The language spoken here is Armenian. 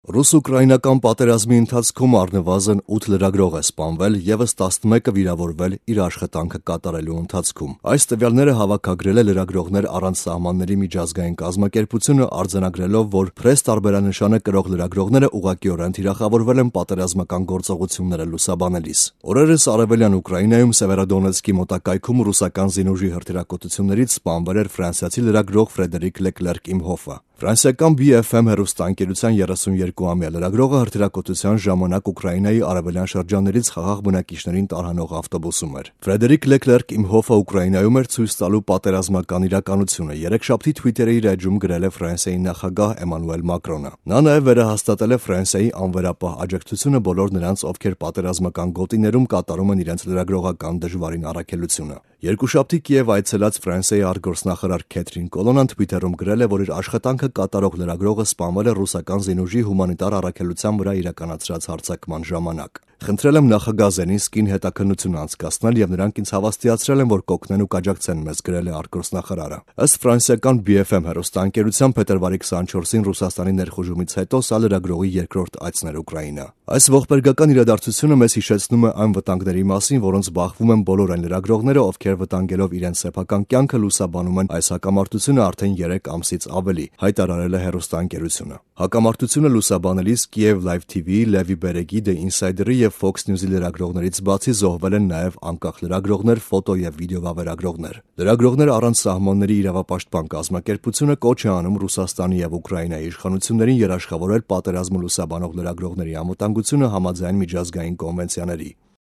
Ռուս-ուկրաինական պատերազմի ընթացքում առնվազն 8 լրագրող է սպանվել, ևս 11-ը վիրավորվել իր աշխատանքը կատարելու ընթացքում։ Այս տվյալները հավաքագրել է Լրագրողներ առանց սահմանների միջազգային կազմակերպությունը, արձանագրելով, որ փրես տարբերանշանը կրող լրագրողները ուղղակիորեն թիրախավորվել են պատերազմական գործողությունները լուսաբանելիս։ Օրերս արևելյան Ուկրաինայում Սևերոդոնեցկի մոտակայքում ռուսական զինուժի հրթիռակոծություններից սպանվել էր ֆրանսիացի լրագրող Ֆրեդերիկ Լեկլերկ Իմհոֆը։ Ֆրանսիական BFM հեռուստաընկերության 32-ամյա լրագրողը հրթիռակոծության ժամանակ Ուկրաինայի արևելյան շրջաններից խաղաղ բնակիչներին տարհանող ավտոբուսում էր։ Ֆրեդերիկ Լեկլերկ Իմհոֆը Ուկրաինայում էր ցույց տալու պատերազմական իրականությունը։ Երեքշաբթի Twitter-ի իր էջում գրել է Ֆրանսիայի նախագահ Էմանուել Մակրոնը։ Նա նաև վերահաստատել է Ֆրանսիայի անվերապահ աջակցությունը բոլոր նրանց, ովքեր պատերազմական գոտիներում կատարում են իրենց լրագրողական դժվարին առաքելությունը։ Երկուշաբթի Կիև այցելած Ֆրանսիայի արտգործնախարար Քեթրին Կոլոնան Twitter-ում գրել է, որ իր աշխատանքը կատարող լրագրողը սպանվել է ռուսական զինուժի հումանիտար առաքելության վրա իրականացրած հարձակման ժամանակ։ Խնդրել եմ նախագահ Զելենսկին հետաքննություն անցկացնել եւ նրանք ինձ հավաստիացրել են, որ կօգնեն ու կաջակցեն մեզ, գրել է արտգործնախարարը։ Ըստ ֆրանսիական BFM հեռուստաընկերության փետրվարի 24-ին Ռուսաստանի ներխուժումից հետո սա լրագրողի երկրորդ այցն էր Ուկրաինա։ Այս ողբերգական իրադարձությունը մեզ հիշեցնում է այն վտանգների մասին, որոնց բախվում են բոլոր այն լրագրողները, ովքեր վտանգելով իրենց սեփական կյանքը լուսաբանում են այս հակամարտությունը արդեն 3 ամսից ավելի, հայտարարել է հեռուստաընկերությունը։ Հակամարտությունը լուսաբանելիս Kiev Live TV, Լևի Բերեգի, The Insider-ի եւ Fox News-ի լրագրողներից բացի զոհվել են նաեւ անկախ լրագրողներ, ֆոտո եւ վիդեո վավերագրողներ։ Լրագրողներ առանց սահմանների իրավապաշտպան կազմակերպությունը կոչ է անում Ռուսաստանի եւ Ուկրաինայի իշխանություններին երաշխավորել պատերազմը լուսաբանող լրագրողների անվտանգությունը համաձայն միջազգային կոնվենցիաների։